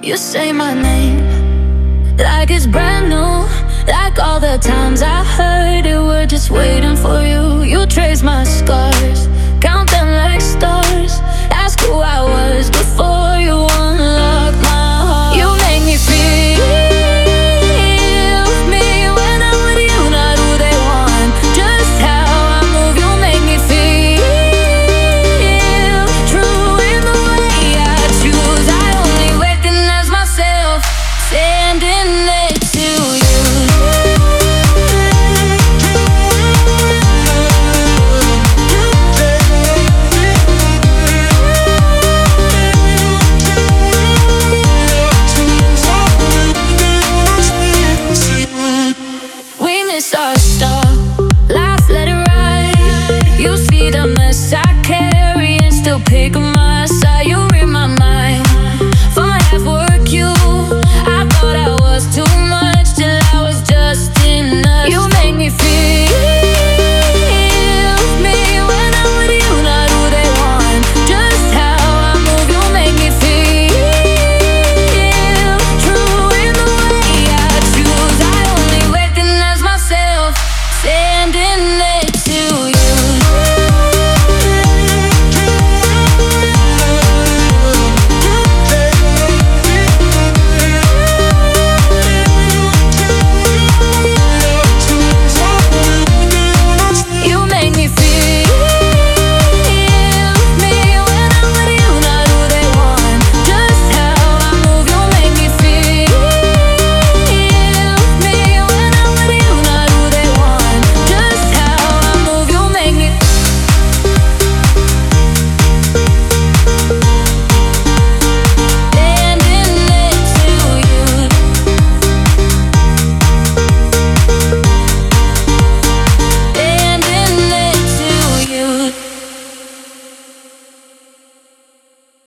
You say my name like it's brand new, like all the times I heard it were just waiting for you. You trace my scars